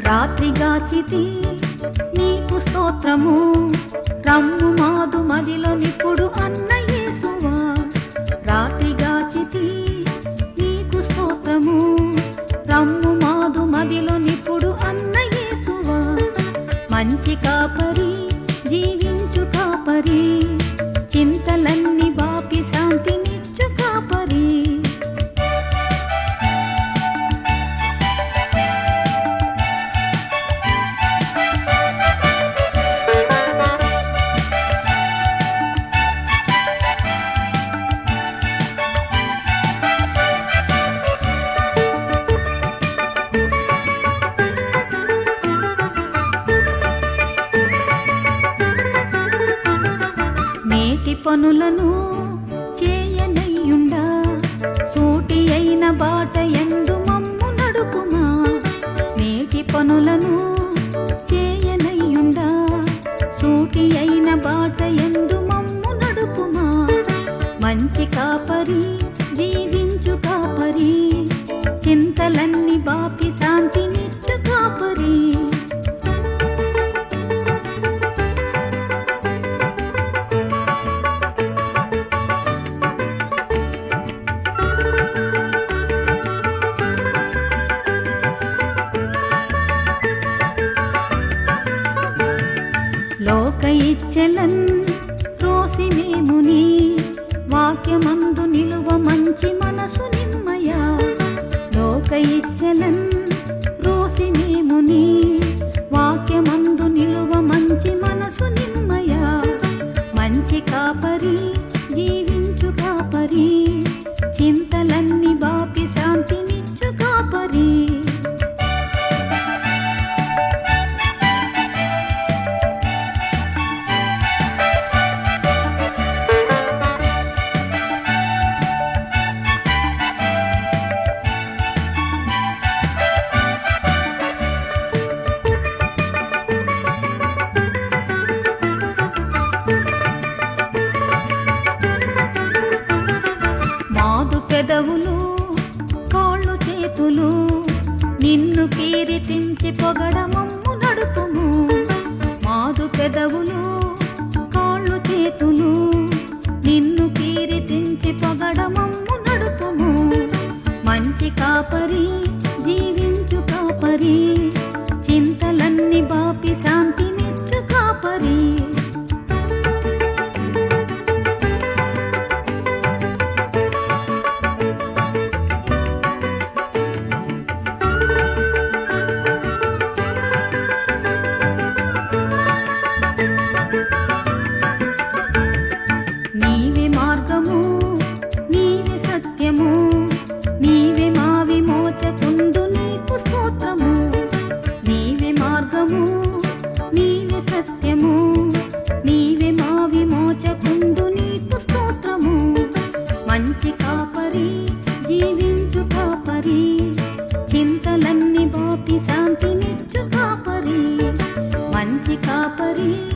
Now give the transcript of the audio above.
రాత్రిగాచితి నీకు స్తోత్రము, రమ్ము మాదు మదిలో నిప్పుడు అన్న యేసువా. రాత్రిగాచితి నీకు స్తోత్రము, రమ్ము మాదు మదిలో నిప్పుడు అన్న యేసువా. మంచి కాపరి జీవించు కాపరి, చింతలన్నీ బాపి శాంతినిచ్చు కాపరి. నేటి పనులను చేయనయ్యుండా, సూటి అయిన బాట ఎందు మమ్ము నడుపుమా. నేటి పనులను చేయనయ్యుండా, సూటి అయిన బాట ఎందు మమ్ము నడుపుమా. మంచి కాపరి జీవించు కాపరి, చింతలన్నీ బాపి శాంతినిచ్చు కాపరి. లోక ఇచ్చెలన్ రోసి మేముని, వాక్యమందు నిలువ మంచి మనసు నిమ్మయా. లోక ఇచ్చెలన్ రోసి మేముని, వాక్యమందు నిలువ మంచి మనసు నిమ్మయా. మంచి కాపరి జీవించు కాపరి, చింతలన్నీ బాపి శాంతినిచ్చు కాపరి. మాదు పెదవులు కాళ్ళు చేతులు, నిన్ను కీర్తించి పొగడమమ్ము నడుపుము. మాదు పెదవులు కాళ్ళు చేతులు, నిన్ను కీర్తించి పొగడమమ్ము నడుపుము. మంచి కాపరి జీవించు కాపరి, చింతలన్నీ బాపి శాంతినిచ్చు కాపరి. నీవే మార్గము నీవే సత్యము, నీవే మా విమోచకుండు నీకు స్తోత్రము. నీవే మార్గము నీవే సత్యము, నీవే మా విమోచకుండు నీకు స్తోత్రము. మంచి కాపరి జీవించు కాపరి, చింతలన్నీ బాపి శాంతినిచ్చు కాపరి. మంచి కాపరి